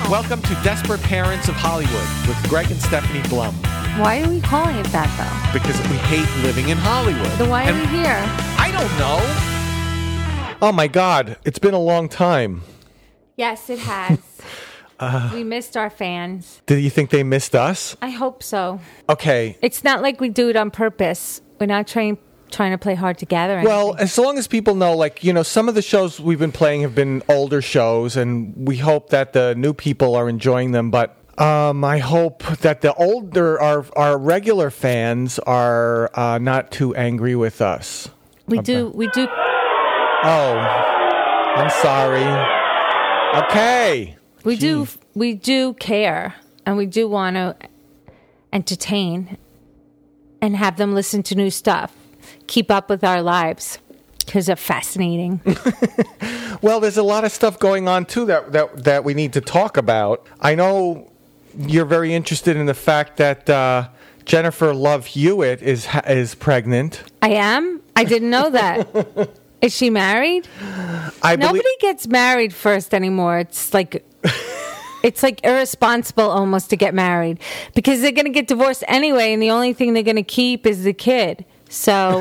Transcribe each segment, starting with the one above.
Welcome to Desperate Parents of Hollywood with Greg and Stephanie Blum. Why are we calling it that, though? Because we hate living in Hollywood. Then why are we here? I don't know. Oh, my God. It's been a long time. Yes, it has. We missed our fans. Do you think they missed us? I hope so. Okay. It's not like we do it on purpose. We're not trying to play hard to gather. Well, as long as people know, some of the shows we've been playing have been older shows, and we hope that the new people are enjoying them. But I hope that the older, our regular fans are not too angry with us. We do. Oh, I'm sorry. Okay. We do care, and we do want to entertain and have them listen to new stuff. Keep up with our lives because they're fascinating. Well, there's a lot of stuff going on too that we need to talk about. I know you're very interested in the fact that Jennifer Love Hewitt is pregnant. I am. I didn't know that. Is she married? Nobody gets married first anymore. It's like irresponsible almost to get married because they're going to get divorced anyway, and the only thing they're going to keep is the kid. So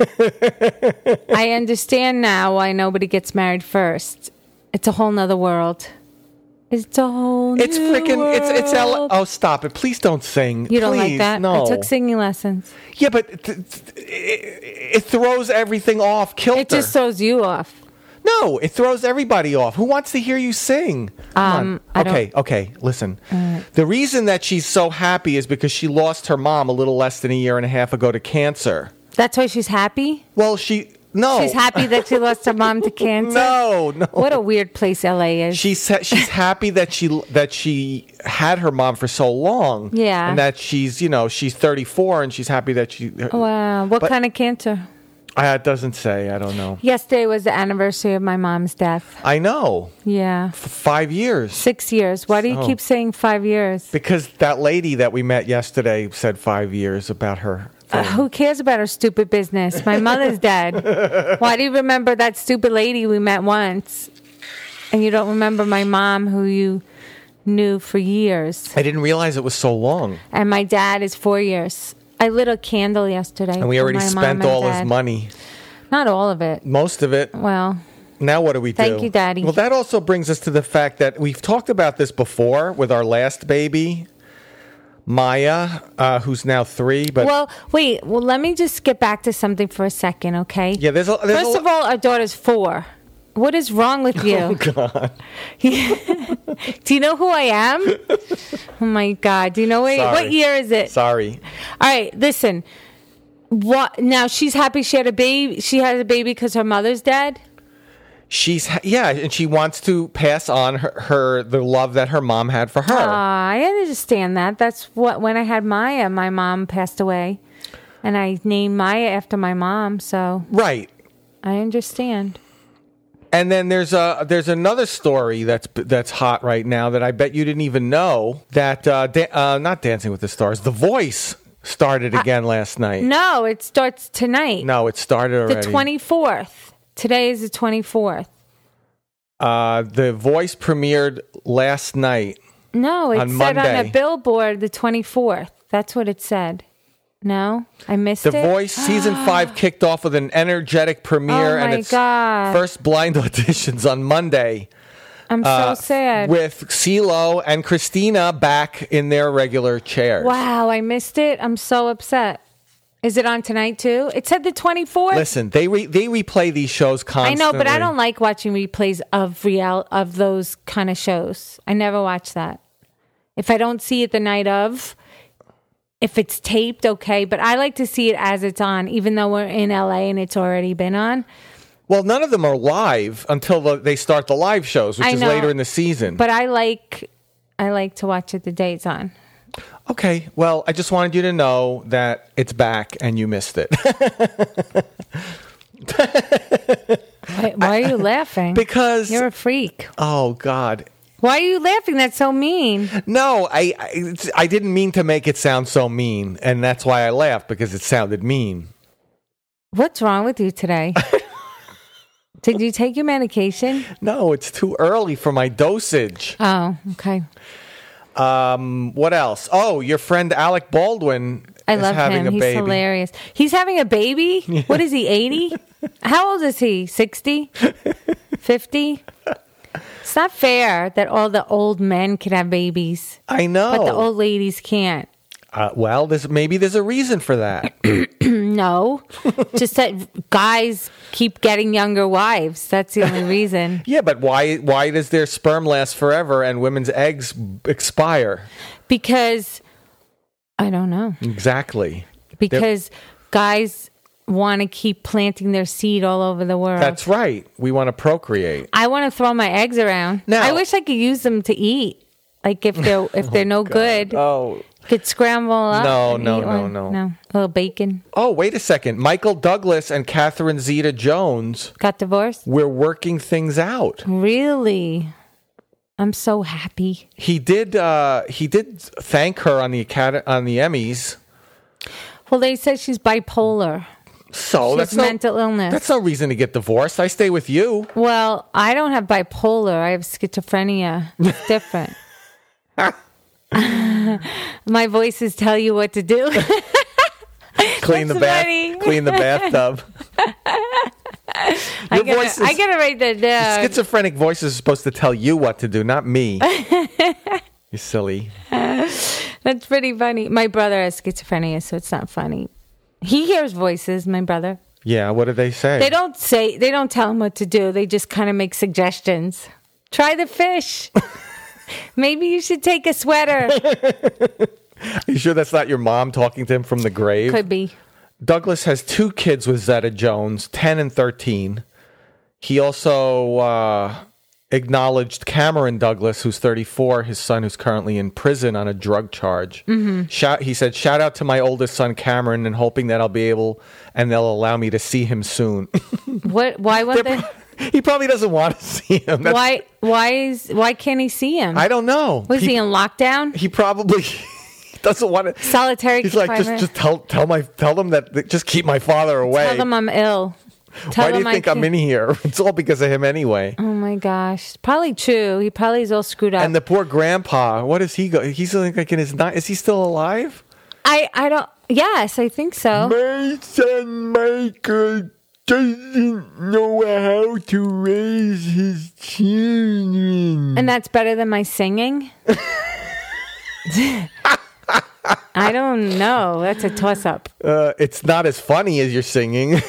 I understand now why nobody gets married first. It's a whole nother world. It's a whole new world. It's oh, stop it. Please don't sing. You don't like that? No. I took singing lessons. Yeah, but it throws everything off kilter. It just throws you off. No, it throws everybody off. Who wants to hear you sing? Come on. Okay, listen. The reason that she's so happy is because she lost her mom a little less than a year and a half ago to cancer. That's why she's happy? Well, no. She's happy that she lost her mom to cancer? No. What a weird place LA is. She's happy that she had her mom for so long. Yeah. And that she's 34 and she's happy that she... Wow. What kind of cancer? It doesn't say. I don't know. Yesterday was the anniversary of my mom's death. I know. Yeah. 5 years. 6 years. Why do you keep saying 5 years? Because that lady that we met yesterday said 5 years about her. Who cares about her stupid business? My mother's dead. Why do you remember that stupid lady we met once? And you don't remember my mom who you knew for years. I didn't realize it was so long. And my dad is 4 years. I lit a candle yesterday. And we already spent all his money. Not all of it. Most of it. Well. Now what do we do? Thank you, Daddy. Well, that also brings us to the fact that we've talked about this before with our last baby, Maya, who's now 3. But well, wait. Well, let me just get back to something for a second, okay? Yeah, First of all, our daughter's 4. What is wrong with you? Oh, God. Do you know who I am? Oh, my God. Do you know what year is it? Sorry. All right, listen. What? Now, she's happy she had a baby. She had a baby because her mother's dead? And she wants to pass on the love that her mom had for her. I understand that. That's when I had Maya, my mom passed away. And I named Maya after my mom, so. Right. I understand. And then there's another story that's hot right now that I bet you didn't even know that not Dancing with the Stars, The Voice started again last night. No, it starts tonight. No, it started already. The 24th. Today is the 24th. The Voice premiered last night. No, it on said Monday. on a billboard the 24th. That's what it said. No, I missed it. The Voice Season 5 kicked off with an energetic premiere. Oh, my and its God. first blind auditions on Monday. I'm so sad. With CeeLo and Christina back in their regular chairs. Wow, I missed it. I'm so upset. Is it on tonight, too? It said the 24th. Listen, they replay these shows constantly. I know, but I don't like watching replays of those kind of shows. I never watch that. If I don't see it the night of... If it's taped, okay, but I like to see it as it's on, even though we're in LA and it's already been on. Well, none of them are live until they start the live shows, which is later in the season. But I like to watch it the day it's on. Okay, well, I just wanted you to know that it's back and you missed it. Why are you laughing? Because you're a freak. Oh, God. Why are you laughing? That's so mean. No, I didn't mean to make it sound so mean, and that's why I laughed, because it sounded mean. What's wrong with you today? Did you take your medication? No, it's too early for my dosage. Oh, okay. What else? Oh, your friend Alec Baldwin I is love having him. a He's baby. hilarious. He's having a baby? What is he, 80? How old is he? 60? 50? It's not fair that all the old men can have babies, I know. but the old ladies can't. Well, maybe there's a reason for that. No. Just that guys keep getting younger wives. That's the only reason. Yeah, but why does their sperm last forever and women's eggs expire? Because, I don't know. Exactly. Because guys want to keep planting their seed all over the world. That's right. We want to procreate. I want to throw my eggs around. Now- I wish I could use them to eat. Like if they're no good, Oh. could scramble up. No, and no, eat no, one. no. No, a little bacon. Oh, wait a second. Michael Douglas and Catherine Zeta-Jones, Got divorced? we're working things out. Really? I'm so happy. He did thank her on the Emmys. Well, they said she's bipolar. So She that's has mental illness. That's no reason to get divorced. I stay with you. Well, I don't have bipolar. I have schizophrenia. It's different. My voices tell you what to do. Clean the That's funny. Clean the bathtub. I gotta write that down. Schizophrenic voices are supposed to tell you what to do, not me. You silly. That's pretty funny. My brother has schizophrenia, so it's not funny. He hears voices, my brother. Yeah, what do they say? They don't tell him what to do. They just kind of make suggestions. Try the fish. Maybe you should take a sweater. Are you sure that's not your mom talking to him from the grave? Could be. Douglas has 2 kids with Zeta-Jones, 10 and 13. He also acknowledged Cameron Douglas, who's 34, his son who's currently in prison on a drug charge. Mm-hmm. He said, shout out to my oldest son, Cameron, and hoping that I'll be able and they'll allow me to see him soon. What? Why won't they? He probably doesn't want to see him. Why can't he see him? I don't know. Was he in lockdown? He probably doesn't want to. Solitary He's like, confinement? just tell them that just keep my father away. Tell them I'm ill. Why do you think I'm in here? It's all because of him anyway. Oh my gosh, probably true. He probably is all screwed up. And the poor grandpa, what does he go? He's like in his is he still alive? I don't. Yes, I think so. My son Michael doesn't know how to raise his children. And that's better than my singing? I don't know. That's a toss-up. It's not as funny as your singing.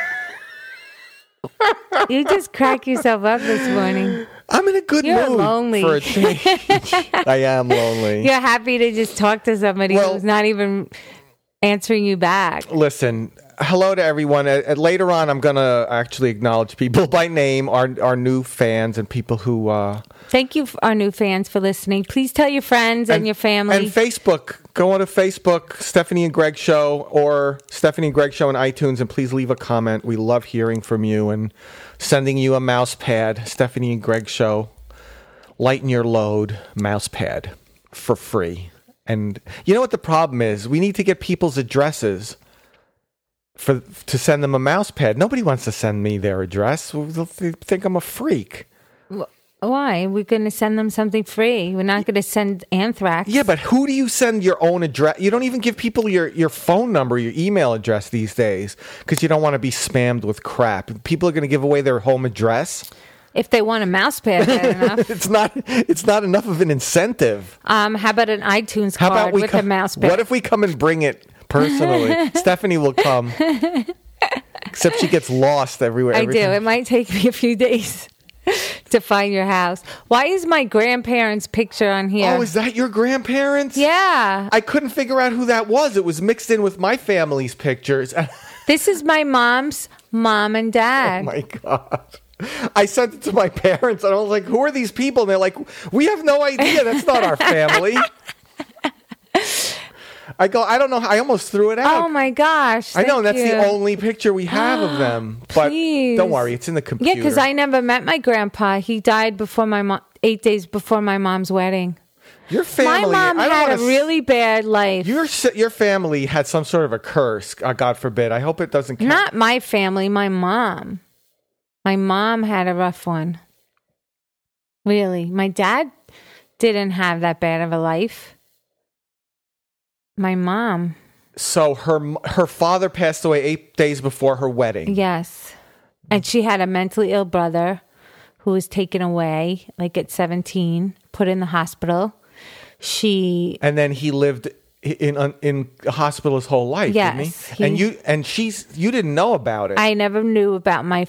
You just crack yourself up this morning. I'm in a good You're mood lonely. for a change. I am lonely. You're happy to just talk to somebody who's not even answering you back. Listen, hello to everyone. Later on, I'm going to actually acknowledge people by name, our new fans and people who... Thank you, our new fans, for listening. Please tell your friends and your family. And Facebook. Go on to Facebook, Stephanie and Greg Show, or Stephanie and Greg Show on iTunes, and please leave a comment. We love hearing from you and sending you a mouse pad. Stephanie and Greg Show. Lighten your load mouse pad for free. And you know what the problem is? We need to get people's addresses to send them a mouse pad. Nobody wants to send me their address. They'll think I'm a freak. Why? We're going to send them something free. We're not going to send anthrax. Yeah, but who do you send your own address? You don't even give people your phone number, your email address these days because you don't want to be spammed with crap. People are going to give away their home address. If they want a mouse pad, bad enough. It's not enough of an incentive. How about an iTunes card with a mouse pad? What if we come and bring it personally? Stephanie will come. Except she gets lost everywhere. I do. It might take me a few days to find your house. Why is my grandparents' picture on here? Oh, is that your grandparents? Yeah. I couldn't figure out who that was. It was mixed in with my family's pictures. This is my mom's mom and dad. Oh, my God. I sent it to my parents, and I was like, who are these people? And they're like, we have no idea. That's not our family. I go, I don't know. I almost threw it out. Oh, my gosh. I know, and thank that's you. the only picture we have of them. But Please. don't worry, it's in the computer. Yeah, because I never met my grandpa. He died before 8 days before my mom's wedding. Your family, My mom I don't had a wanna really bad life. Your family had some sort of a curse, God forbid. I hope it doesn't count. Not my family, my mom. My mom had a rough one. Really. My dad didn't have that bad of a life. My mom. So her father passed away 8 days before her wedding. Yes. And she had a mentally ill brother who was taken away, like at 17, put in the hospital. And then he lived in a hospital his whole life, yes, didn't he? You didn't know about it. I never knew about my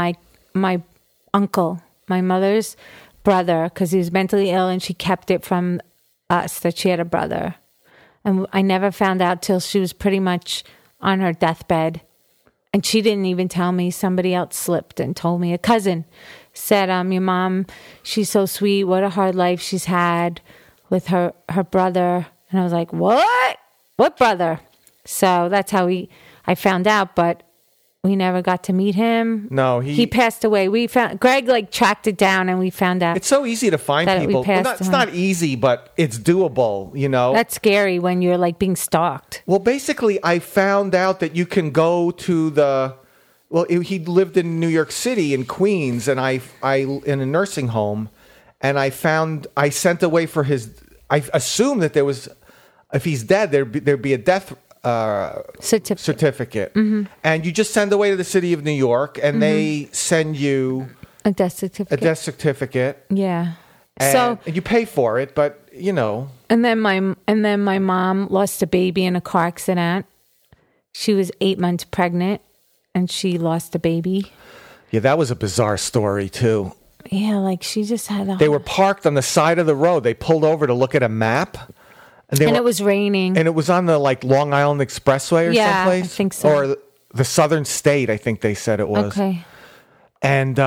uncle, my mother's brother, because he was mentally ill, and she kept it from us that she had a brother. And I never found out till she was pretty much on her deathbed. And she didn't even tell me. Somebody else slipped and told me. A cousin said, your mom, she's so sweet. What a hard life she's had with her brother. And I was like, what? What brother? So that's how I found out, but we never got to meet him. No, he passed away. Greg tracked it down, and we found out. It's so easy to find people. It's not easy, but it's doable, you know. That's scary when you're being stalked. Well, basically, I found out that you can go to he lived in New York City in Queens, and I in a nursing home, and I sent away for I assumed that there was, if he's dead, there'd be a death certificate. Mm-hmm. And you just send away to the city of New York, and they send you a death certificate. Yeah. And you pay for it, but you know. And then my mom lost a baby in a car accident. She was 8 months pregnant, and she lost a baby. Yeah, that was a bizarre story too. Yeah, she just had They were parked on the side of the road. They pulled over to look at a map. And it was raining. And it was on the Long Island Expressway or someplace? I think so. Or the Southern State, I think they said it was. Okay. And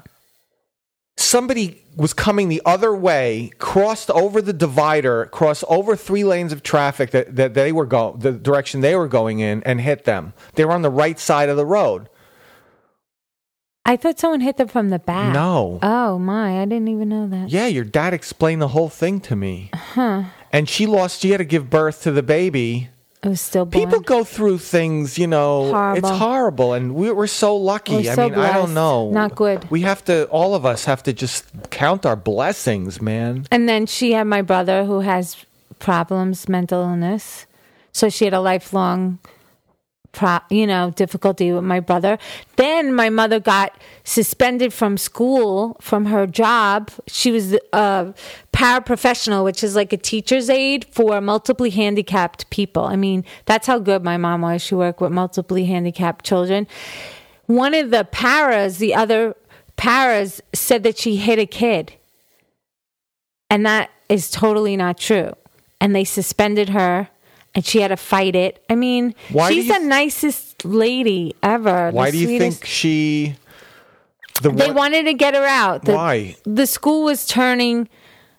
somebody was coming the other way, crossed over the divider, crossed over 3 lanes of traffic that they were the direction they were going in, and hit them. They were on the right side of the road. I thought someone hit them from the back. No. Oh, my. I didn't even know that. Yeah, your dad explained the whole thing to me. Huh. And she had to give birth to the baby. It was stillborn. People go through things, you know. Horrible. It's horrible. And we're so lucky. We're so blessed. I don't know. Not good. All of us have to just count our blessings, man. And then she had my brother who has problems, mental illness. So she had a lifelong difficulty with my brother. Then my mother got suspended from school, from her job. She was a paraprofessional, which is like a teacher's aide for multiply handicapped people. I mean, that's how good my mom was. She worked with multiply handicapped children. One of the other paras said that she hit a kid. And that is totally not true. And they suspended her. And she had to fight it. I mean, she's the nicest lady ever. Why do you think they wanted to get her out? Why? The school was turning.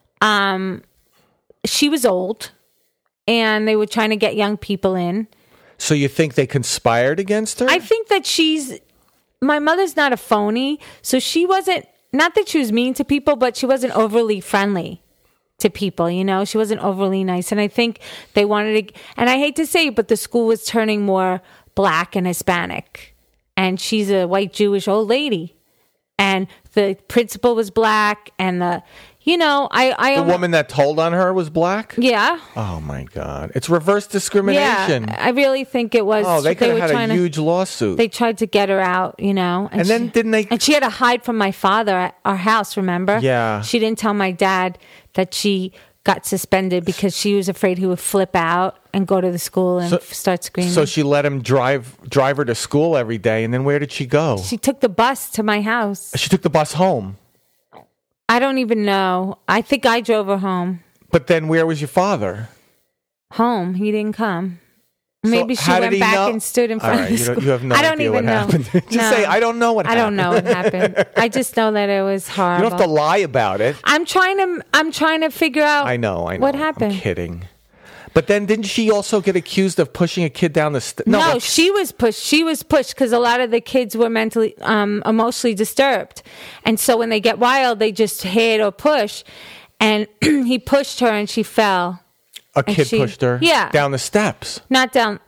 She was old, and they were trying to get young people in. So you think they conspired against her? I think that my mother's not a phony, so she wasn't. Not that she was mean to people, but she wasn't overly friendly to people, you know. She wasn't overly nice. And I think they wanted to, and I hate to say it, but the school was turning more black and Hispanic. And she's a white Jewish old lady. And the principal was black, and the woman that told on her was black? Yeah. Oh my God. It's reverse discrimination. Yeah, I really think it was. Oh, they could have had a huge lawsuit. They tried to get her out, you know. And then didn't they? And she had to hide from my father at our house, remember? Yeah. She didn't tell my dad that she got suspended because she was afraid he would flip out and go to the school and start screaming. So she let him drive her to school every day. And then where did she go? She took the bus to my house. She took the bus home. I don't even know. I think I drove her home. But then where was your father? Home. He didn't come. Maybe she went back and stood in front of the school. You have no idea what happened. Just say, I don't know what happened. I don't know what happened. I just know that it was horrible. You don't have to lie about it. I'm trying to figure out I know. What happened. I'm kidding. But then didn't she also get accused of pushing a kid down the stairs? No, she was pushed. She was pushed because a lot of the kids were mentally, emotionally disturbed. And so when they get wild, they just hit or push. And he pushed her and she fell. A kid pushed her? Yeah. Down the steps? Not down.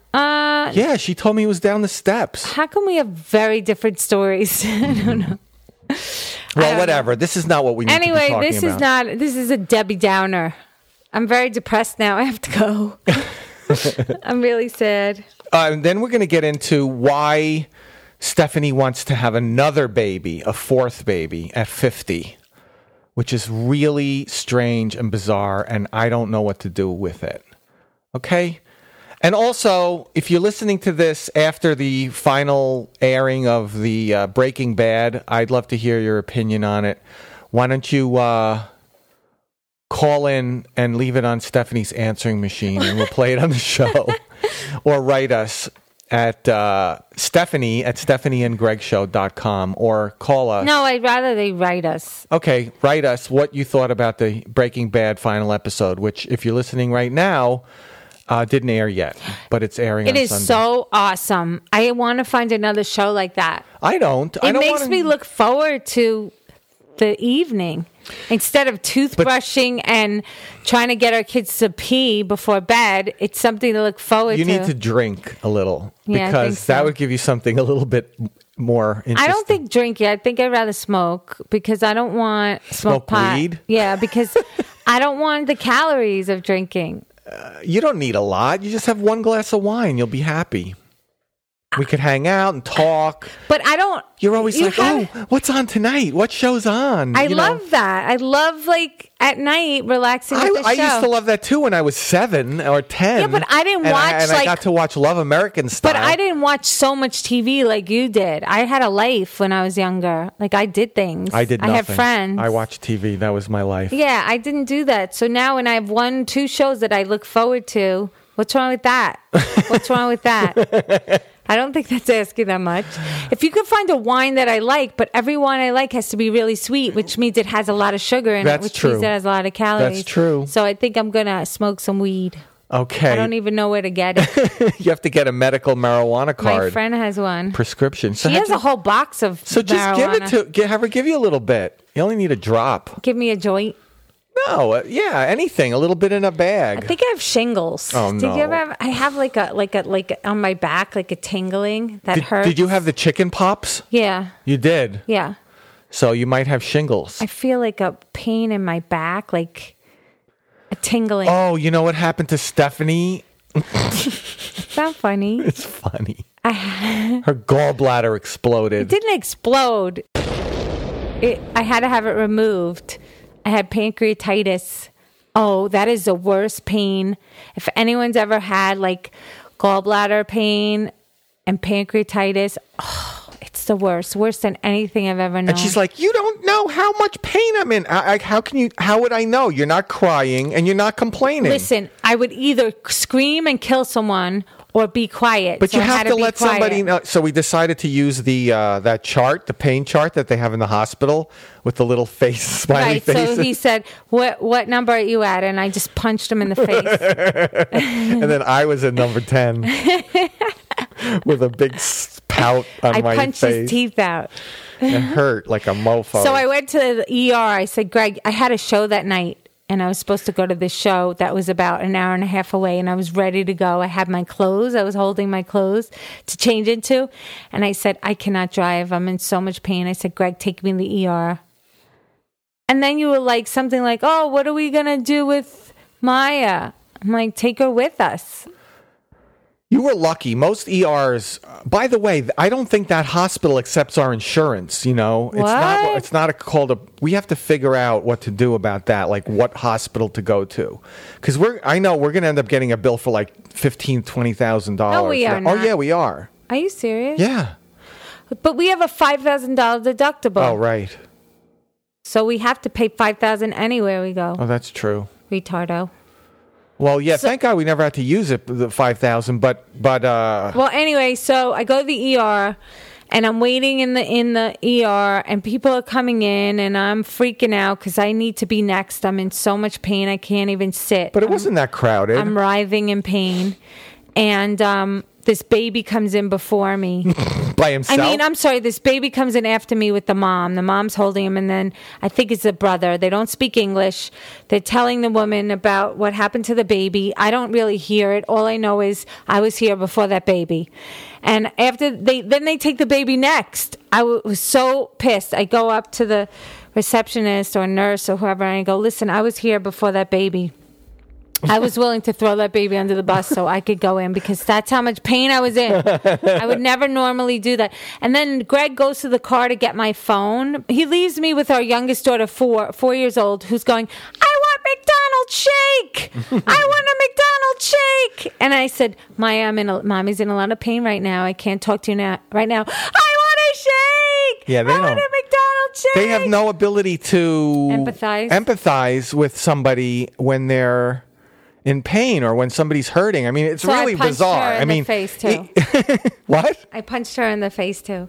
Yeah, she told me it was down the steps. How come we have very different stories? I don't know. Well, whatever. This is not what we need to be talking about. Anyway, this is a Debbie Downer. I'm very depressed now. I have to go. I'm really sad. And then we're going to get into why Stephanie wants to have another baby, a fourth baby, at 50, which is really strange and bizarre, and I don't know what to do with it. Okay? And also, if you're listening to this after the final airing of the Breaking Bad, I'd love to hear your opinion on it. Why don't you call in and leave it on Stephanie's answering machine, and we'll play it on the show. Or write us at Stephanie at stephanieandgregshow.com, or call us. No, I'd rather they write us. Okay, write us what you thought about the Breaking Bad final episode, which, if you're listening right now, didn't air yet, but it's airing on Sunday. It is so awesome. I want to find another show like that. I don't. It makes me look forward to the evening. Instead of toothbrushing and trying to get our kids to pee before bed, it's something to look forward to. You need to drink a little, Yeah, I think because so. that would give you something a little bit more interesting. I don't think drinking. I think I'd rather smoke, because I don't want Smoke pot. weed? Yeah, because I don't want the calories of drinking. You don't need a lot. You just have one glass of wine. You'll be happy. We could hang out and talk. But I don't. You're always what's on tonight? What show's on? I love that. I love, like, at night relaxing with the show. I used to love that too when I was 7 or 10. Yeah, but I didn't watch. I got to watch Love American Style. But I didn't watch so much TV like you did. I had a life when I was younger. Like, I did things. I did nothing. I had friends. I watched TV. That was my life. Yeah, I didn't do that. So now when I have 1-2 shows that I look forward to, what's wrong with that? What's wrong with that? I don't think that's asking that much. If you could find a wine that I like, but every wine I like has to be really sweet, which means it has a lot of sugar in it, which means it has a lot of calories. That's true. So I think I'm going to smoke some weed. Okay. I don't even know where to get it. You have to get a medical marijuana card. My friend has one. Prescription. So she has a whole box of So just marijuana. have her give you a little bit. You only need a drop. Give me a joint. No, anything. A little bit in a bag. I think I have shingles. Oh, Did no. you ever have, I have like a on my back, like a tingling that hurts. Did you have the chicken pops? Yeah. You did? Yeah. So you might have shingles. I feel like a pain in my back, like a tingling. Oh, you know what happened to Stephanie? It's not funny. It's funny. Her gallbladder exploded. It didn't explode. I had to have it removed. I had pancreatitis. Oh, that is the worst pain. If anyone's ever had like gallbladder pain and pancreatitis, it's the worst. Worse than anything I've ever known. And she's like, you don't know how much pain I'm in. How would I know? You're not crying and you're not complaining. Listen, I would either scream and kill someone or be quiet. But so you I have had to be let quiet. somebody know. So we decided to use the that chart, the pain chart that they have in the hospital with the little face, smiley Right, faces. so he said, what number are you at? And I just punched him in the face. And then I was at number 10 with a big pout on I my punched face. his teeth out. It hurt like a mofo. So I went to the ER. I said, Greg, I had a show that night. And I was supposed to go to this show that was about an hour and a half away. And I was ready to go. I had my clothes. I was holding my clothes to change into. And I said, I cannot drive. I'm in so much pain. I said, Greg, take me in the ER. And then you were like, something like, oh, what are we going to do with Maya? I'm like, take her with us. You were lucky. Most ERs, by the way, I don't think that hospital accepts our insurance, you know. What? It's not we have to figure out what to do about that, like what hospital to go to. Cuz I know we're going to end up getting a bill for like $15,000, $20,000. No, we are not. Oh yeah, we are. Are you serious? Yeah. But we have a $5,000 deductible. Oh, right. So we have to pay $5,000 anywhere we go. Oh, that's true. Retardo. Well, yeah, thank God we never had to use it, the $5,000, but Well, anyway, so I go to the ER and I'm waiting in the ER and people are coming in and I'm freaking out because I need to be next. I'm in so much pain I can't even sit. But it wasn't that crowded. I'm writhing in pain. And this baby comes in before me. By himself? I mean, I'm sorry, this baby comes in after me with the mom. The mom's holding him, and then I think it's the brother. They don't speak English. They're telling the woman about what happened to the baby. I don't really hear it. All I know is I was here before that baby. And after they take the baby next. I was so pissed. I go up to the receptionist or nurse or whoever, and I go, listen, I was here before that baby. I was willing to throw that baby under the bus so I could go in because that's how much pain I was in. I would never normally do that. And then Greg goes to the car to get my phone. He leaves me with our youngest daughter, 4 years old, who's going, I want McDonald's shake. I want a McDonald's shake. And I said, Mommy's in a lot of pain right now. I can't talk to you right now. I want a shake. Yeah, they I don't. want a McDonald's shake. They have no ability to empathize with somebody when they're in pain or when somebody's hurting. I mean, it's So really I punched bizarre. her in the face, too. What? I punched her in the face too.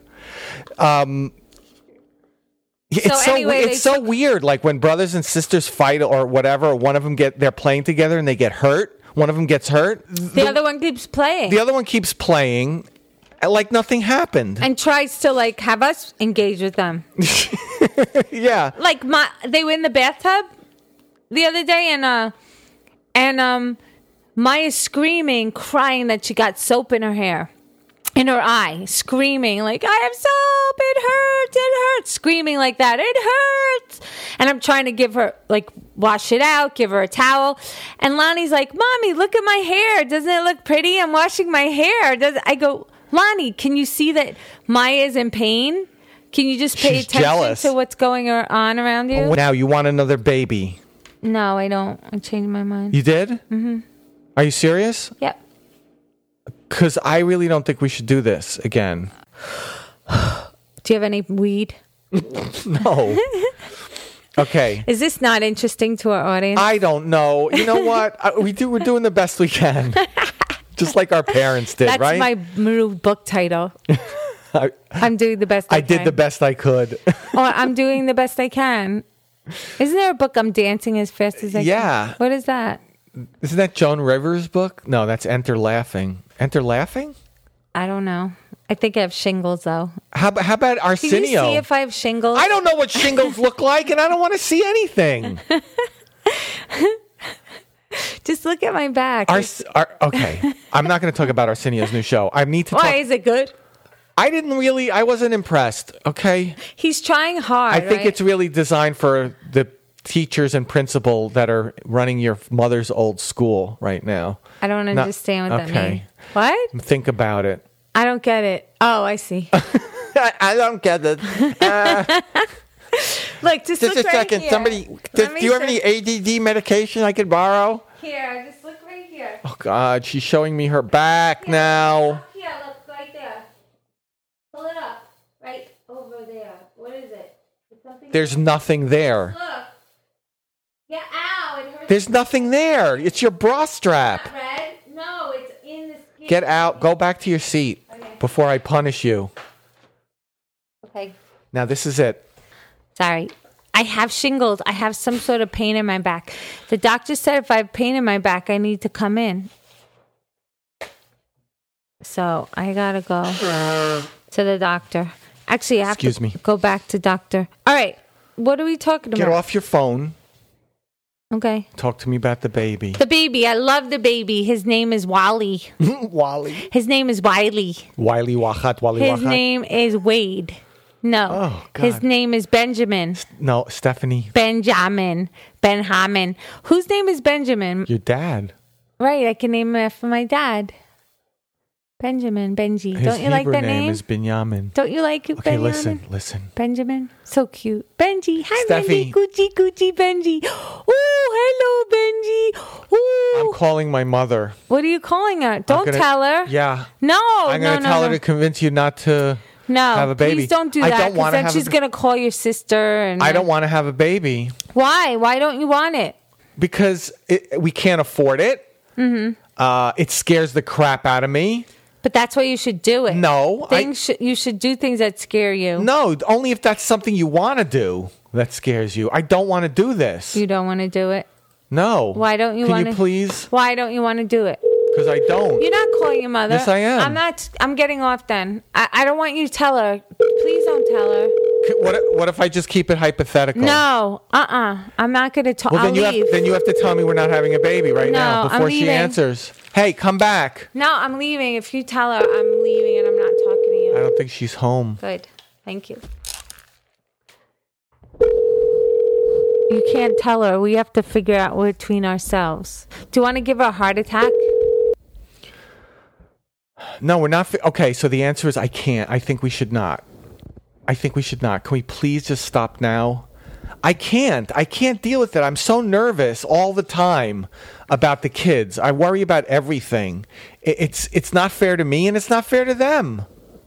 It's so anyway, it's so weird. Like when brothers and sisters fight or whatever, one of them they're playing together and they get hurt. One of them gets hurt. The other one keeps playing. The other one keeps playing, like nothing happened. And tries to like have us engage with them. Yeah. Like they were in the bathtub the other day, and Maya's screaming, crying that she got soap in her hair, in her eye, screaming like, I have soap, it hurts, screaming like that, it hurts. And I'm trying to give her, like, wash it out, give her a towel. And Lonnie's like, Mommy, look at my hair. Doesn't it look pretty? I'm washing my hair. I go, Lonnie, can you see that Maya is in pain? Can you just pay She's attention jealous. to what's going on around you? Now you want another baby. No, I don't. I changed my mind. You did? Mm-hmm. Are you serious? Yep. Because I really don't think we should do this again. Do you have any weed? No. Okay. Is this not interesting to our audience? I don't know. You know what? We're doing the best we can. Just like our parents did, That's right? my new book title. I'm doing the best I can. I did the best I could. I'm doing the best I can. Isn't there a book, I'm dancing as fast as I can? Yeah. What is that? Isn't that Joan Rivers' book? No, that's Enter Laughing. Enter Laughing? I don't know. I think I have shingles, though. How about Arsenio? Can you see if I have shingles? I don't know what shingles look like, and I don't want to see anything. Just look at my back. Okay. I'm not going to talk about Arsenio's new show. I need to talk. Why is it good? I wasn't impressed, okay? He's trying hard. I think right? it's really designed for the teachers and principal that are running your mother's old school right now. I don't understand what that means. What? Think about it. I don't get it. Oh, I see. I don't get it. Look, just look a right second. here. Somebody, do you have any ADD medication I could borrow? Here, just look right here. Oh, God, she's showing me her back now. Here, look, right there. Pull it up. Right over there. What is it? Is something There's nothing there. Look. Yeah, ow, it hurts. There's nothing there. It's your bra strap. Not red? No, it's in the skin. Get out. Go back to your seat before I punish you. Okay. Now, this is it. Sorry. I have shingles. I have some sort of pain in my back. The doctor said if I have pain in my back, I need to come in. So I got to go to the doctor. Actually, I have to go back to doctor. All right. What are we talking about? Get off your phone. Okay. Talk to me about the baby. The baby. I love the baby. His name is Wally. Wally. His name is Wiley. Wiley Wachat. Wally His Wachat. name is Wade. No. Oh, God. His name is Benjamin. No, Stephanie. Benjamin. Whose name is Benjamin? Your dad. Right. I can name him after my dad. Benjamin. Benji. His Don't you like Hebrew that name name? is Binyamin. Don't you like it, Okay, Benjamin? listen. Benjamin. So cute. Benji. Hi, Steffi. Benji. Gucci, Benji. Oh, hello, Benji. I'm Oh. calling my mother. What are you calling her? Don't tell her. Yeah. No. I'm going to tell her to convince you not to have a baby. Please don't do I that. don't want to Then have she's going to call your sister. And I don't want to have a baby. Why? Why don't you want it? Because we can't afford it. Mm-hmm. It scares the crap out of me. But that's why you should do it. No. You should do things that scare you. No, only if that's something you want to do that scares you. I don't want to do this. You don't want to do it? No. Why don't you want to? Can you please? Why don't you want to do it? Because I don't. You're not calling your mother. Yes, I am. I'm not. I'm getting off then. I don't want you to tell her. Please don't tell her. What if I just keep it hypothetical? No. I'm not going to talk. Well, I'll leave. then you have to tell me we're not having a baby right now before she answers. Hey, come back. No, I'm leaving. If you tell her, I'm leaving and I'm not talking to you. I don't think she's home. Good. Thank you. You can't tell her. We have to figure out between ourselves. Do you want to give her a heart attack? No, we're not. Okay, so the answer is I can't. I think we should not. Can we please just stop now? I can't deal with it. I'm so nervous all the time about the kids. I worry about everything. It's not fair to me and it's not fair to them.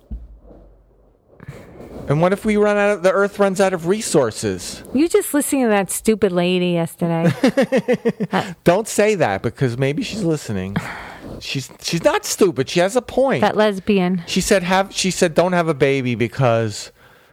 And what if the earth runs out of resources? You just listening to that stupid lady yesterday. Don't say that because maybe she's listening. She's not stupid. She has a point. That lesbian. She said don't have a baby because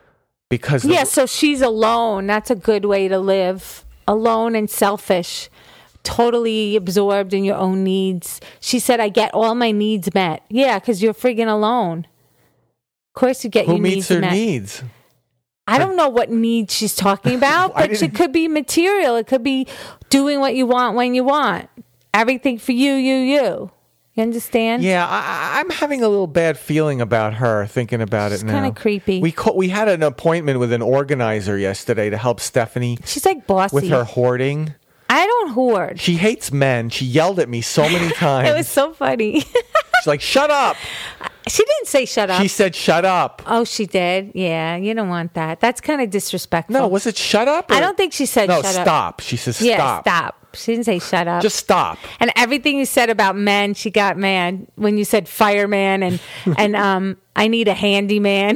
so she's alone. That's a good way to live. Alone and selfish. Totally absorbed in your own needs. She said, I get all my needs met. Yeah, because you're friggin' alone. Of course you get your needs met. Who meets her needs? I don't know what needs she's talking about, but it could be material. It could be doing what you want when you want. Everything for you. You understand? Yeah, I'm having a little bad feeling about her thinking about it now. It's kind of creepy. We had an appointment with an organizer yesterday to help Stephanie. She's like bossy. With her hoarding. I don't hoard. She hates men. She yelled at me so many times. It was so funny. She's like, shut up. She didn't say shut up. She said shut up. Oh, she did? Yeah, you don't want that. That's kind of disrespectful. No, was it shut up? I don't think she said shut up. No, stop. She says stop. Yeah, stop. She didn't say shut up. Just stop. And everything you said about men, she got mad when you said fireman and I need a handyman.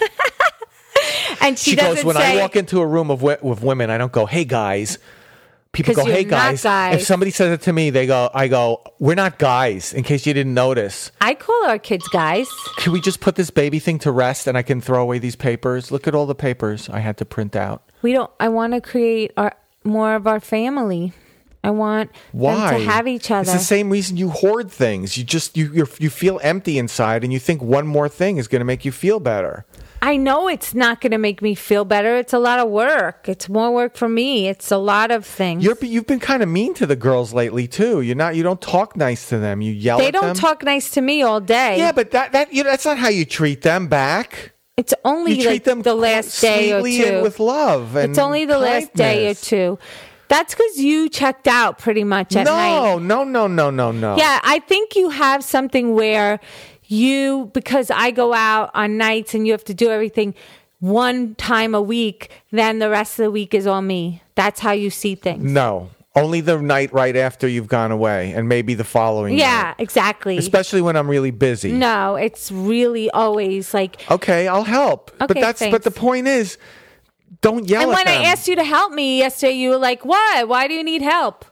And she goes, when I walk into a room with women, I don't go, hey guys. People go, hey guys. If somebody says it to me, I go, we're not guys, in case you didn't notice. I call our kids guys. Can we just put this baby thing to rest and I can throw away these papers? Look at all the papers I had to print out. I want to create more of our family. I want them to have each other. It's the same reason you hoard things. You feel empty inside and you think one more thing is going to make you feel better. I know it's not going to make me feel better. It's a lot of work. It's more work for me. It's a lot of things. You've been kind of mean to the girls lately too. You don't talk nice to them. You yell at them. They don't talk nice to me all day. Yeah, but that's not how you treat them back. It's only the last day or two. And with love. And it's only the last day or two. That's because you checked out pretty much at night. No. Yeah, I think you have something where because I go out on nights and you have to do everything one time a week, then the rest of the week is all me. That's how you see things. No. Only the night right after you've gone away and maybe the following night. Yeah, exactly. Especially when I'm really busy. No, it's really always like... Okay, I'll help. Okay, but the point is, don't yell at them. And when I asked you to help me yesterday, you were like, what? Why do you need help?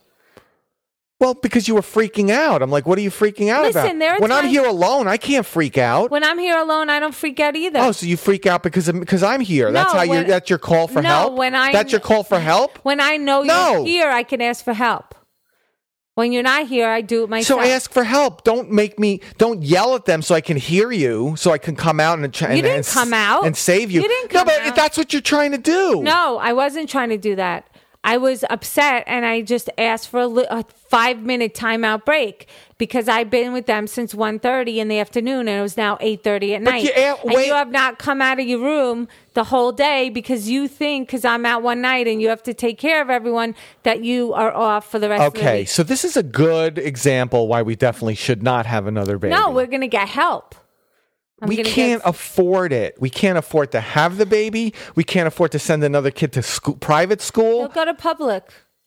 Well, because you were freaking out. I'm like, what are you freaking out about? When I'm here alone, I can't freak out. When I'm here alone, I don't freak out either. Oh, so you freak out because I'm here. That's that's your call for help? That's your call for help? When I know you're here, I can ask for help. When you're not here, I do it myself. So I ask for help. Don't yell at them so I can hear you, so I can come out and come out and save you. You didn't come out. That's what you're trying to do. No, I wasn't trying to do that. I was upset and I just asked for a 5-minute timeout break because I've been with them since 1:30 in the afternoon and it was now 8:30 at night. And you have not come out of your room the whole day because you think, because I'm out one night and you have to take care of everyone, that you are off for the rest of the week. Okay, so this is a good example why we definitely should not have another baby. No, we're going to get help. We can't afford it. We can't afford to have the baby. We can't afford to send another kid to private school. He'll go to public.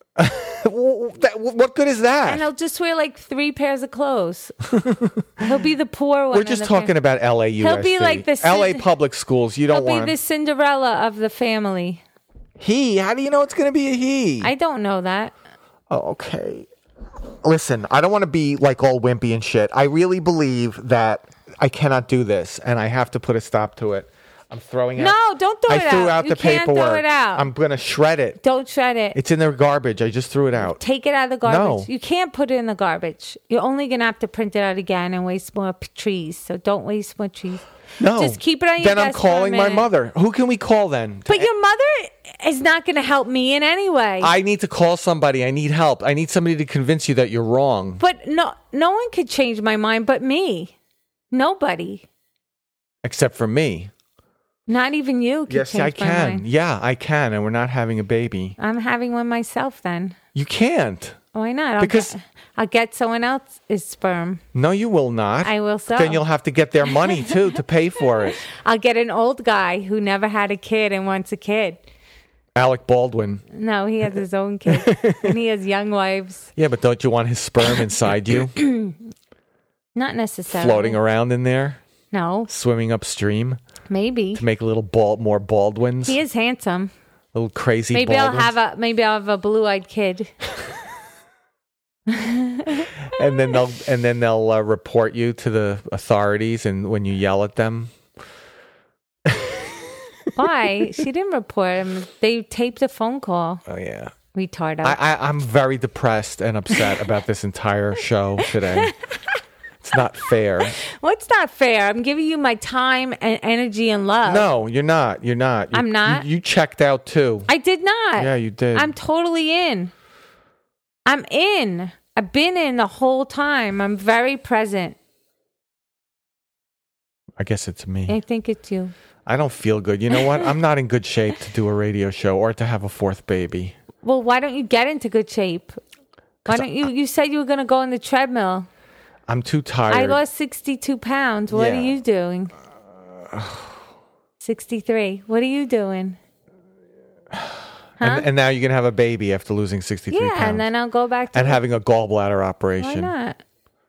What good is that? And he'll just wear like 3 pairs of clothes. He'll be the poor one. We're just talking about LAUSD. He'll be like the LA public schools. You don't want. He'll be the Cinderella of the family. How do you know it's going to be a he? I don't know that. Oh, okay. Listen, I don't want to be like all wimpy and shit. I really believe that I cannot do this, and I have to put a stop to it. I'm throwing out. No, don't throw it out. I threw out the can't paperwork. Throw it out. I'm going to shred it. Don't shred it. It's in the garbage. I just threw it out. Take it out of the garbage. No. You can't put it in the garbage. You're only going to have to print it out again and waste more trees. So don't waste more trees. No. Just keep it on your Then I'm desk for a calling my minute. mother. Who can we call then? But your mother is not going to help me in any way. I need to call somebody. I need help. I need somebody to convince you that you're wrong. But no one could change my mind but me. Nobody. Except for me. Not even you can Yes, change I my can. mind. Yeah, I can. And we're not having a baby. I'm having one myself then. You can't. Why not? Because- I'll get someone else's sperm. No, you will not. I will so. Then you'll have to get their money, too, to pay for it. I'll get an old guy who never had a kid and wants a kid. Alec Baldwin. No, he has his own kids. And he has young wives. Yeah, but don't you want his sperm inside you? Not necessarily. Floating around in there? No, Swimming upstream? maybe. To make a little more Baldwins? He is handsome. Little crazy Maybe Baldwins? I'll have a blue-eyed kid. And then they'll report you to the authorities, and when you yell at them. Why? She didn't report him. They taped a phone call. Oh yeah. Retardo. I'm very depressed and upset about this entire show today. It's not fair. What's not fair? I'm giving you my time and energy and love. No, you're not. You're not. I'm not? You checked out too. I did not. Yeah, you did. I'm totally in. I'm in. I've been in the whole time. I'm very present. I guess it's me. I think it's you. I don't feel good. You know what? I'm not in good shape to do a radio show or to have a fourth baby. Well, why don't you get into good shape? Why don't you? You said you were going to go on the treadmill. I'm too tired. I lost 62 pounds. What Yeah. are you doing? 63. What are you doing? And now you're going to have a baby after losing 63 Yeah, pounds. and then I'll go back to and having a gallbladder Why operation. not?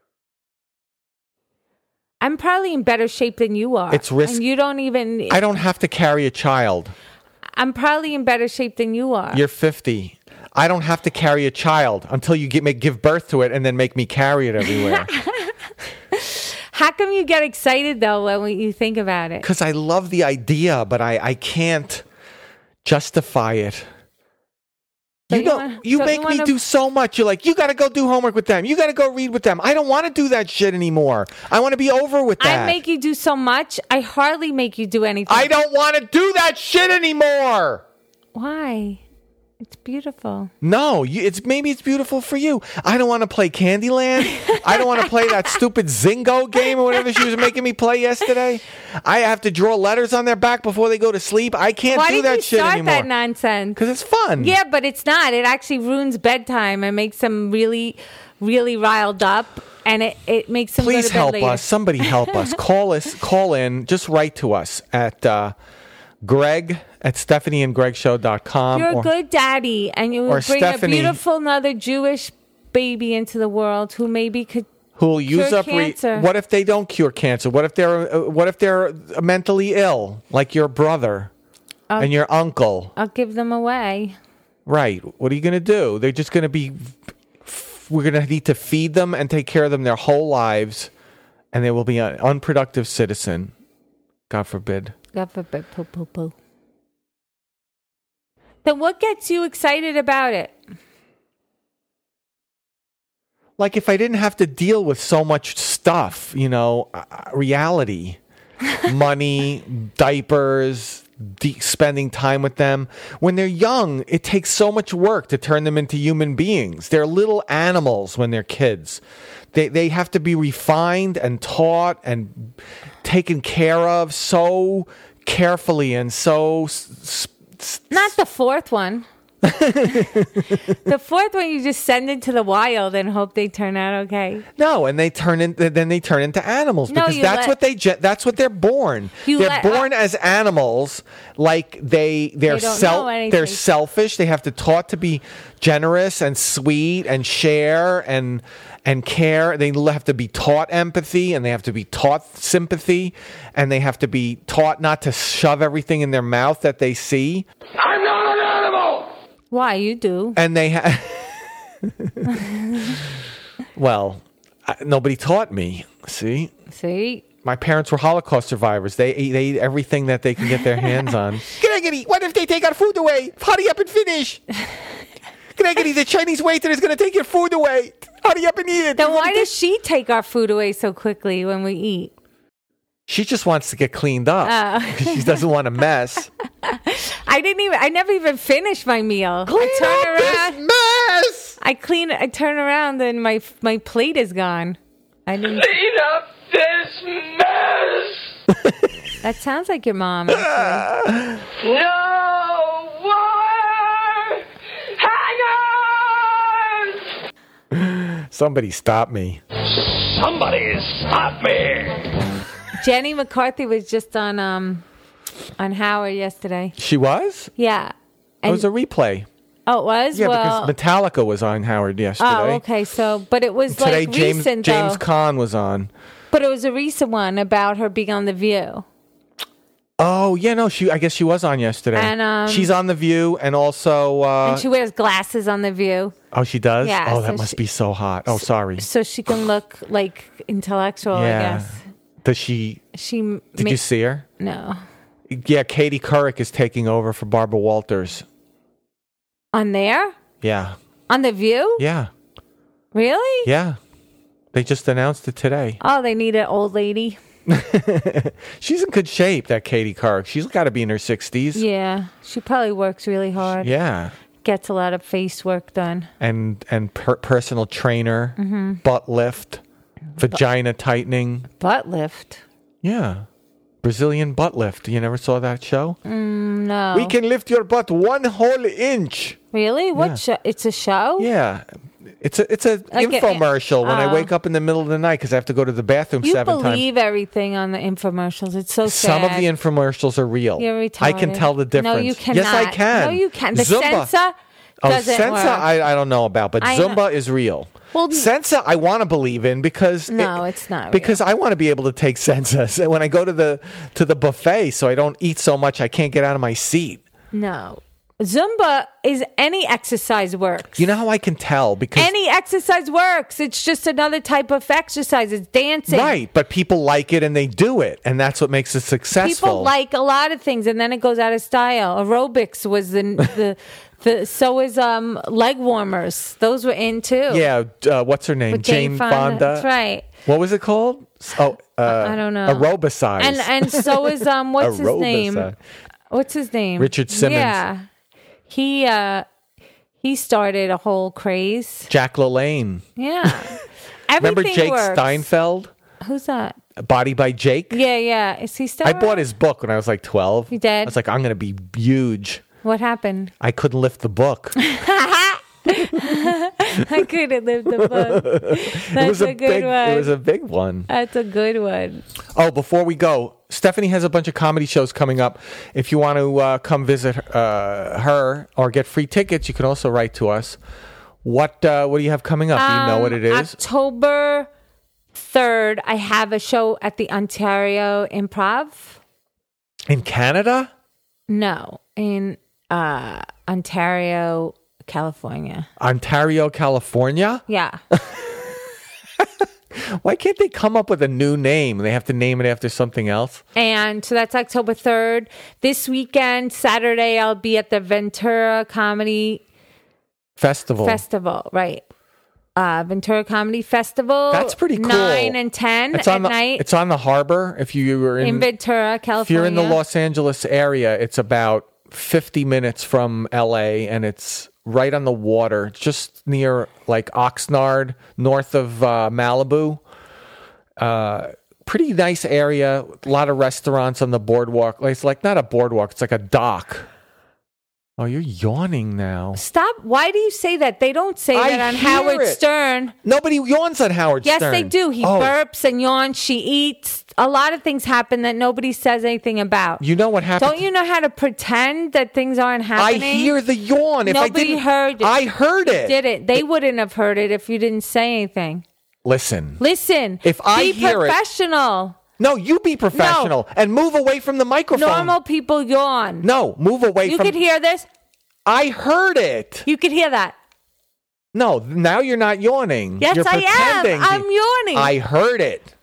I'm probably in better shape than you are. It's risk- And you don't even. I don't have to carry a child. I'm probably in better shape than you are. You're 50. I don't have to carry a child until you give birth to it and then make me carry it everywhere. How come you get excited though when you think about it? Because I love the idea, but I can't justify it. So You make me do so much. You're like, you got to go do homework with them. You got to go read with them. I don't want to do that shit anymore. I want to be over with that. I make you do so much. I hardly make you do anything. I don't want to do that shit anymore. Why? It's beautiful. No, maybe it's beautiful for you. I don't want to play Candyland. I don't want to play that stupid Zingo game or whatever she was making me play yesterday. I have to draw letters on their back before they go to sleep. I can't Why do did that you shit start anymore. that nonsense? Because it's fun. Yeah, but it's not. It actually ruins bedtime and makes them really, really riled up. And it makes them Please go to bed help later. us. Somebody help us. Call in. Just write to us at Greg at StephanieandGregShow.com. You're a good daddy, and you or would bring Stephanie- a beautiful another Jewish baby into the world who maybe could. Who will use cure up? cancer. What if they don't cure cancer? What if they're mentally ill, like your brother and your uncle? I'll give them away. Right. What are you going to do? They're just going to be. We're going to need to feed them and take care of them their whole lives, and they will be an unproductive citizen. God forbid. God forbid. Poo, poo, poo. Then what gets you excited about it? Like if I didn't have to deal with so much stuff, reality, money, diapers, spending time with them. When they're young, it takes so much work to turn them into human beings. They're little animals when they're kids. They have to be refined and taught and taken care of so carefully and so... Not the fourth one. The fourth one, you just send into the wild and hope they turn out okay. No, and they turn into animals because that's what they're born. They're born as animals. Like they're selfish. They have to taught to be generous and sweet and share and care. They have to be taught empathy, and they have to be taught sympathy, and they have to be taught not to shove everything in their mouth that they see. I'm not an animal! Why, you do. And they well, nobody taught me. See? My parents were Holocaust survivors. They ate everything that they can get their hands on. Gregory, what if they take our food away? Hurry up and finish. Gregory, the Chinese waiter is going to take your food away. Hurry up and eat it. Then why does she take our food away so quickly when we eat? She just wants to get cleaned up. She doesn't want to mess. I never even finished my meal. Clean up this mess. I turn around and my plate is gone. I didn't. Clean up this mess. That sounds like your mom. Actually. No more hangers. Somebody stop me. Somebody stop me. Jenny McCarthy was just on Howard yesterday. She was? Yeah. It was a replay. Oh, it was? Yeah, well, because Metallica was on Howard yesterday. Oh, okay. So, but it was Today, like recent, James though. Caan was on. But it was a recent one about her being on The View. Oh, yeah, no, I guess she was on yesterday. And she's on The View and also... and she wears glasses on The View. Oh, she does? Yeah. Oh, that must be so hot. Oh, sorry. So she can look like intellectual, I guess. Does she... Did you see her? No. Yeah, Katie Couric is taking over for Barbara Walters. On there? Yeah. On The View? Yeah. Really? Yeah. They just announced it today. Oh, they need an old lady. She's in good shape, that Katie Couric. She's got to be in her 60s. Yeah. She probably works really hard. Yeah. Gets a lot of face work done. And personal trainer, butt lift, vagina tightening. Butt lift? Yeah. Brazilian butt lift. You never saw that show? No. We can lift your butt 1 whole inch. Really? What Yeah. show? It's a show? Yeah. It's a Like infomercial when I wake up in the middle of the night because I have to go to the bathroom You 7 times. believe everything on the infomercials. It's so sad. Some of the infomercials are real. You're retarded. I can tell the difference. No, you cannot. Yes, I can. No, you can. The Zumba. Sensa doesn't Sensa, work. I don't know about, but I know. Zumba is real. Well, Sensa, I want to believe in because No, it's not real. because I want to be able to take Sensa so when I go to the buffet, so I don't eat so much I can't get out of my seat. No. Zumba is any exercise works. You know how I can tell because Any exercise works. It's just another type of exercise. It's dancing. right, but people like it and they do it, and that's what makes it successful. People like a lot of things, and then it goes out of style. Aerobics was so is leg warmers. Those were in too. Yeah, what's her name? With Jane Fonda. That's right. What was it called? Oh, I don't know. Aerobicize. And so is what's his name? Aerobicize. What's his name? Richard Simmons. Yeah, he started a whole craze. Jack LaLanne. Yeah, Remember everything Jake works. Steinfeld? Who's that? Body by Jake? Yeah. Is he still? I bought his book when I was like 12. You did? I was like, I'm going to be huge. What happened? I couldn't lift the book. I couldn't live the book. That's a good one. It was a big one. That's a good one. Oh, before we go, Stephanie has a bunch of comedy shows coming up. If you want to come visit her or get free tickets, you can also write to us. What do you have coming up? Do you know what it is? October 3rd, I have a show at the Ontario Improv. In Canada? No, in Ontario, California. Ontario, California? Yeah. Why can't they come up with a new name? They have to name it after something else? And so that's October 3rd. This weekend, Saturday, I'll be at the Ventura Comedy Festival, right. Ventura Comedy Festival. That's pretty cool. 9 and 10 at night. It's on the harbor. If you were in Ventura, California. If you're in the Los Angeles area, it's about 50 minutes from LA and it's right on the water, just near like Oxnard, north of Malibu. Pretty nice area. A lot of restaurants on the boardwalk. It's like not a boardwalk, it's like a dock. Oh, you're yawning now. Stop. Why do you say that? They don't say that on Howard Stern. Nobody yawns on Howard Stern. Yes, they do. He burps and yawns. She eats. A lot of things happen that nobody says anything about. You know what happened? Don't you know how to pretend that things aren't happening? I hear the yawn. If Nobody heard it. I heard it. You didn't. They wouldn't have heard it if you didn't say anything. Listen. If I hear it. Be professional. No, you be professional and move away from the microphone. Normal people yawn. No, move away You from... could hear this? I heard it. You could hear that. No, now you're not yawning. Yes, you're I am. I'm yawning. I heard it.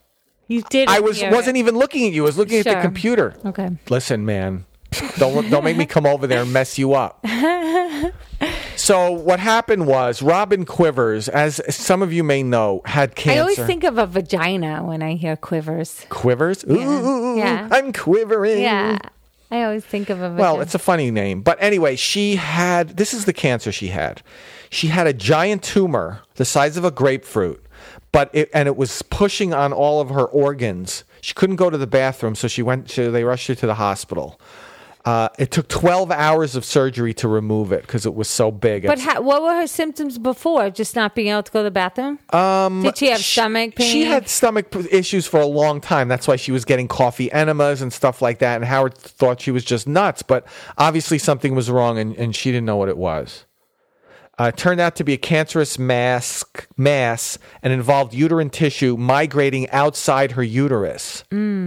You did. wasn't even looking at you. I was looking at the Sure. computer. Okay. Listen, man, don't make me come over there and mess you up. So what happened was Robin Quivers, as some of you may know, had cancer. I always think of a vagina when I hear Quivers. Quivers? Ooh, Yeah. I'm quivering. Yeah. I always think of a vagina. Well, it's a funny name. But anyway, this is the cancer she had. She had a giant tumor the size of a grapefruit, and it was pushing on all of her organs. She couldn't go to the bathroom, so they rushed her to the hospital. It took 12 hours of surgery to remove it because it was so big. But what were her symptoms before? Just not being able to go to the bathroom? Did she have stomach pain? She had stomach issues for a long time. That's why she was getting coffee enemas and stuff like that. And Howard thought she was just nuts. But obviously something was wrong, and she didn't know what it was. It turned out to be a cancerous mass and involved uterine tissue migrating outside her uterus.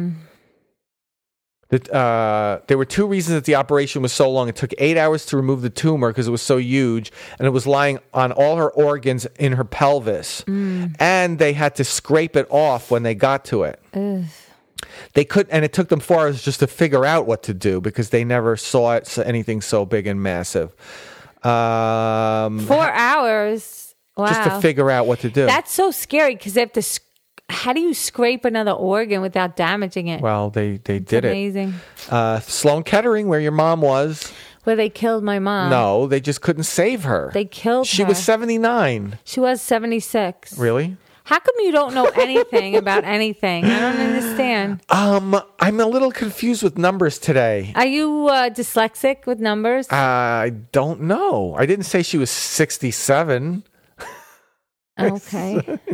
There were two reasons that the operation was so long. It took 8 hours to remove the tumor because it was so huge, and it was lying on all her organs in her pelvis. And they had to scrape it off when they got to it. They could, and it took them 4 hours just to figure out what to do because they never saw anything so big and massive. 4 hours? Wow. Just to figure out what to do. That's so scary because they have to. How do you scrape another organ without damaging it? Well, they did Amazing. it. Sloan Kettering, where your mom was. Where they killed my mom. No, they just couldn't save her. They killed her. She was 79. She was 76. Really? How come you don't know anything about anything? I don't understand. I'm a little confused with numbers today. Are you dyslexic with numbers? I don't know. I didn't say she was 67. Okay.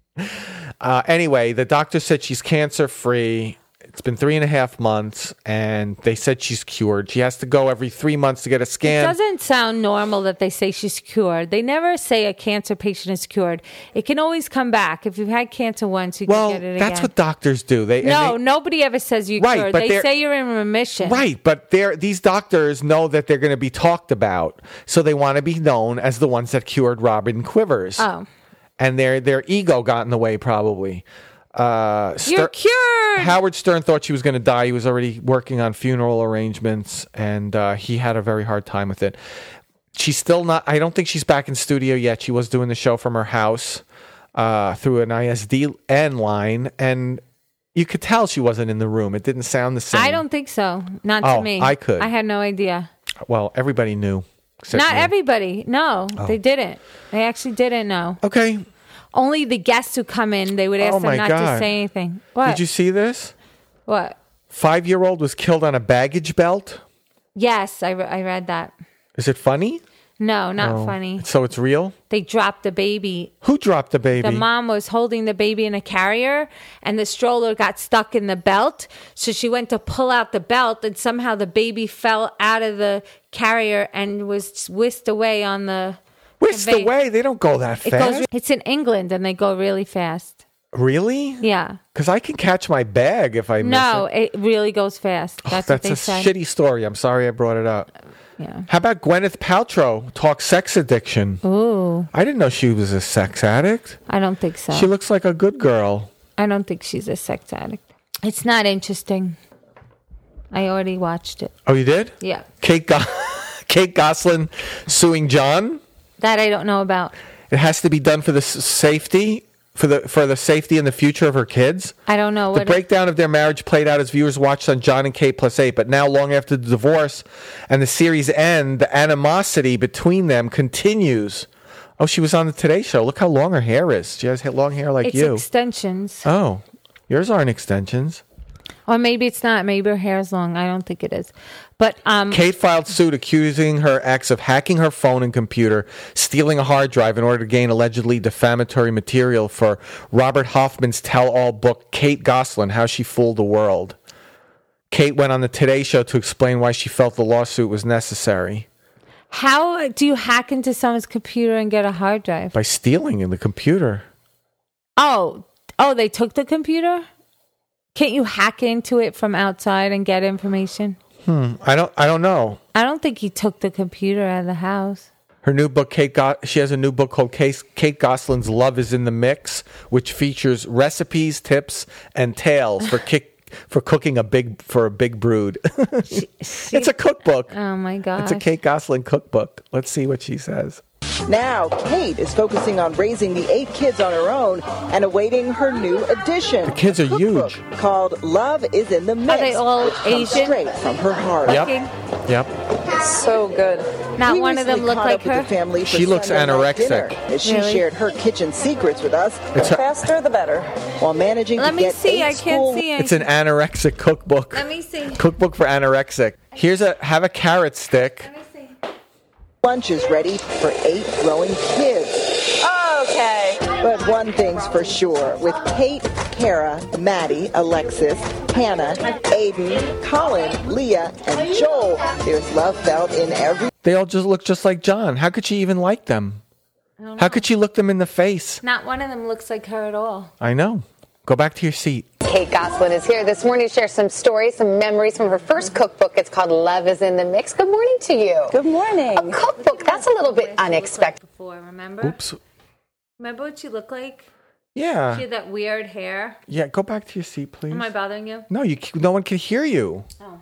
Anyway, the doctor said she's cancer-free. It's been 3.5 months, and they said she's cured. She has to go every 3 months to get a scan. It doesn't sound normal that they say she's cured. They never say a cancer patient is cured. It can always come back. If you've had cancer once, you can get it again. Well, that's what doctors do. Nobody ever says you're cured. They say you're in remission. Right, but these doctors know that they're going to be talked about, so they want to be known as the ones that cured Robin Quivers. Oh. And their ego got in the way, probably. You're cured! Howard Stern thought she was going to die. He was already working on funeral arrangements, and he had a very hard time with it. She's still not... I don't think she's back in studio yet. She was doing the show from her house through an ISDN line, and you could tell she wasn't in the room. It didn't sound the same. I don't think so. Not to me. I could. I had no idea. Well, everybody knew. Not everybody. No, they didn't. They actually didn't know. Okay. Only the guests who come in, they would ask them not to say anything. What? Did you see this? What? 5-year-old was killed on a baggage belt. Yes, I read that. Is it funny? No, not funny. So it's real? They dropped the baby. Who dropped the baby? The mom was holding the baby in a carrier, and the stroller got stuck in the belt. So she went to pull out the belt, and somehow the baby fell out of the carrier and was whisked away on the... Whisked away? They don't go that fast. It's in England, and they go really fast. Really? Yeah. Because I can catch my bag if I miss it. No, it really goes fast. That's what they say. That's a shitty story. I'm sorry I brought it up. Yeah. How about Gwyneth Paltrow talk sex addiction? Ooh. I didn't know she was a sex addict. I don't think so. She looks like a good girl. I don't think she's a sex addict. It's not interesting. I already watched it. Oh, you did? Yeah. Kate Gosselin suing John? That I don't know about. It has to be done for the safety, for the safety and the future of her kids. I don't know. The breakdown of their marriage played out as viewers watched on John and Kate Plus 8, but now long after the divorce and the series end, the animosity between them continues. Oh, she was on the Today Show. Look how long her hair is. She has long hair like you. It's extensions. Oh, yours aren't extensions. Or maybe it's not. Maybe her hair is long. I don't think it is. But Kate filed suit accusing her ex of hacking her phone and computer, stealing a hard drive in order to gain allegedly defamatory material for Robert Hoffman's tell-all book, Kate Gosselin, How She Fooled the World. Kate went on the Today Show to explain why she felt the lawsuit was necessary. How do you hack into someone's computer and get a hard drive? By stealing in the computer. Oh, they took the computer? Can't you hack into it from outside and get information? I don't know. I don't think he took the computer out of the house. Her new book, she has a new book called Kate Gosselin's Love is in the Mix, which features recipes, tips, and tales for cooking a big brood. It's a cookbook. Oh my God! It's a Kate Gosselin cookbook. Let's see what she says. Now, Kate is focusing on raising the 8 kids on her own and awaiting her new edition. The kids are huge. Called Love is in the Mix. Are they all Asian? Straight from her heart. Yep. So good. Not We one of them recently look caught like up with her. the family for She looks Sunday night anorexic. dinner, as she Really? shared her kitchen secrets with us. It's The a- faster, the better. While managing Let to me get see. 8 I can't school see. It's an anorexic cookbook. Let me see. Cookbook for anorexic. Have a carrot stick. Let me see. lunches ready for 8 growing kids. Okay. But one thing's for sure, with Kate, Kara, Maddie, Alexis, Hannah, Aiden, Colin, Leah, and Joel, there's love felt in every... They all just look just like John. How could she even like them? How could she look them in the face? Not one of them looks like her at all. I know. Go back to your seat. Kate Gosselin is here this morning to share some stories, some memories from her first cookbook. It's called Love is in the Mix. Good morning to you. Good morning. A cookbook, that's a little bit unexpected. Before, remember? Oops. Remember what she looked like? Yeah. She had that weird hair. Yeah, go back to your seat, please. Am I bothering you? No, no one can hear you. Oh.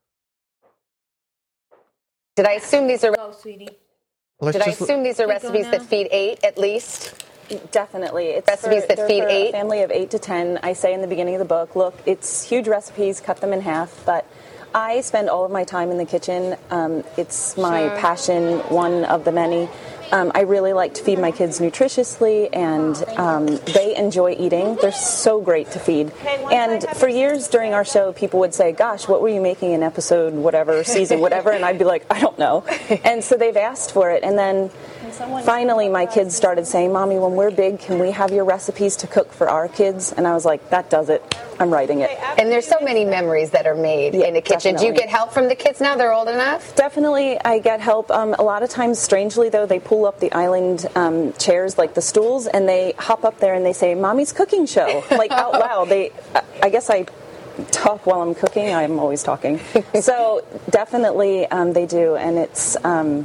Did I assume these are Go, sweetie. Let's Did I just assume these are Keep going recipes that now. feed 8 at least? Definitely. It's Recipes that they're feed for 8? A family of 8 to 10. I say in the beginning of the book, look, it's huge recipes, cut them in half, but I spend all of my time in the kitchen. It's my Sure. passion, one of the many. I really like to feed my kids nutritiously, and they enjoy eating. They're so great to feed. And for years during our show, people would say, gosh, what were you making in episode whatever, season whatever? And I'd be like, I don't know. And so they've asked for it. And then finally my kids started saying, Mommy, when we're big, can we have your recipes to cook for our kids? And I was like, that does it. I'm writing it. And there's so many memories that are made in the kitchen. Do you definitely. get help from the kids now? They're old enough? Definitely, I get help. A lot of times, strangely though, they pull up the island chairs, like the stools, and they hop up there and they say, Mommy's cooking show, like out loud. I guess I talk while I'm cooking. I'm always talking. So definitely they do. And it's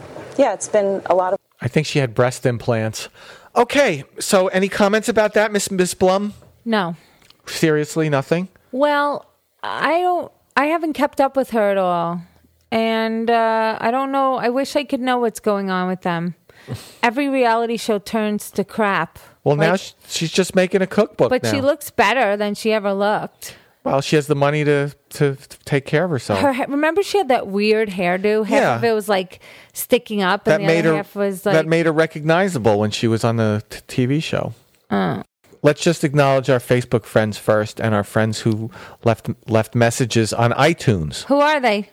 been a lot of... I think she had breast implants. Okay, so any comments about that, Miss Blum? No. Seriously, nothing? Well, I haven't kept up with her at all. And I don't know. I wish I could know what's going on with them. Every reality show turns to crap. Well, now she's just making a cookbook But now. she looks better than she ever looked. Well, she has the money to take care of herself. Remember she had that weird hairdo? Half of it was like sticking up, and the other half was like... that made her recognizable when she was on the TV show. Let's just acknowledge our Facebook friends first, and our friends who left messages on iTunes. Who are they?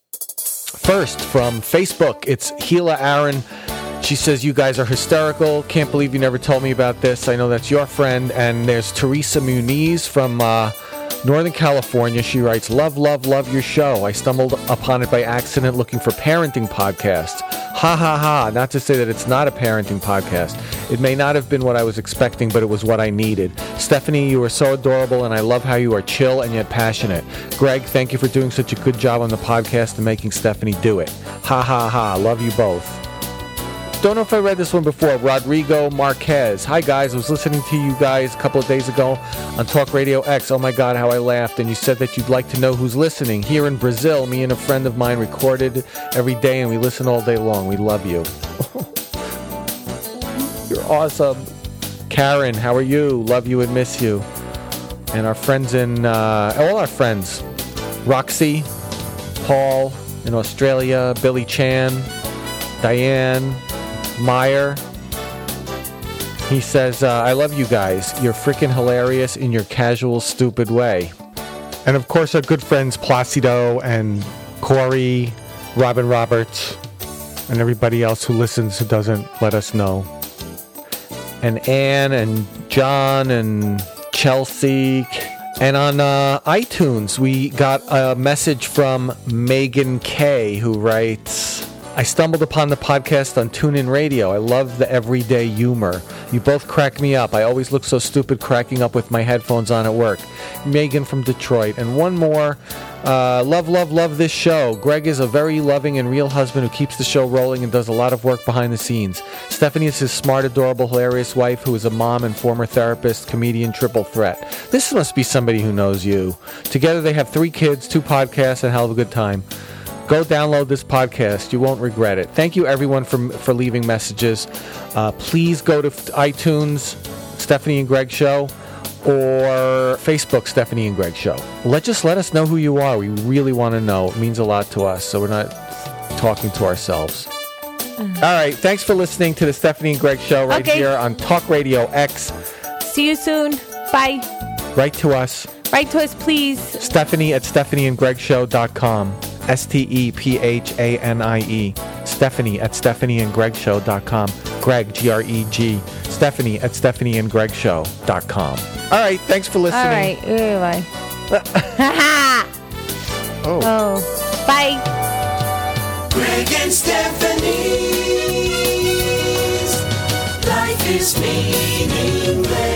First, from Facebook, it's Gila Aaron. She says, you guys are hysterical. Can't believe you never told me about this. I know that's your friend. And there's Teresa Muniz from Northern California. She writes, love, love, love your show. I stumbled upon it by accident looking for parenting podcasts. Ha ha ha. Not to say that it's not a parenting podcast. It may not have been what I was expecting, but it was what I needed. Stephanie, you are so adorable, and I love how you are chill and yet passionate. Greg, thank you for doing such a good job on the podcast and making Stephanie do it. Ha ha ha. Love you both. Don't know if I read this one before. Rodrigo Marquez. Hi, guys. I was listening to you guys a couple of days ago on Talk Radio X. Oh, my God, how I laughed. And you said that you'd like to know who's listening. Here in Brazil, me and a friend of mine recorded every day, and we listen all day long. We love you. You're awesome. Karen, how are you? Love you and miss you. And our friends all our friends. Roxy, Paul in Australia, Billy Chan, Diane, Meyer. He says, I love you guys. You're freaking hilarious in your casual, stupid way. And of course, our good friends Placido and Corey, Robin Roberts, and everybody else who listens who doesn't let us know. And Anne and John and Chelsea. And on iTunes, we got a message from Megan K, who writes, I stumbled upon the podcast on TuneIn Radio. I love the everyday humor. You both crack me up. I always look so stupid cracking up with my headphones on at work. Megan from Detroit. And one more. Love this show. Greg is a very loving and real husband who keeps the show rolling and does a lot of work behind the scenes. Stephanie is his smart, adorable, hilarious wife who is a mom and former therapist, comedian, triple threat. This must be somebody who knows you. Together they have 3 kids, 2 podcasts, and a hell of a good time. Go download this podcast. You won't regret it. Thank you, everyone, for leaving messages. Please go to iTunes, Stephanie and Greg Show, or Facebook, Stephanie and Greg Show. Just let us know who you are. We really want to know. It means a lot to us, so we're not talking to ourselves. All right. Thanks for listening to the Stephanie and Greg Show right here on Talk Radio X. See you soon. Bye. Write to us. Write to us, please. Stephanie at StephanieandGregShow.com. StephanieE. Stephanie at StephanieandGregShow.com. Greg, Greg. Stephanie at StephanieandGregShow.com. All right, thanks for listening. All right, bye. Oh, bye. Greg and Stephanie's Life is Meaningless.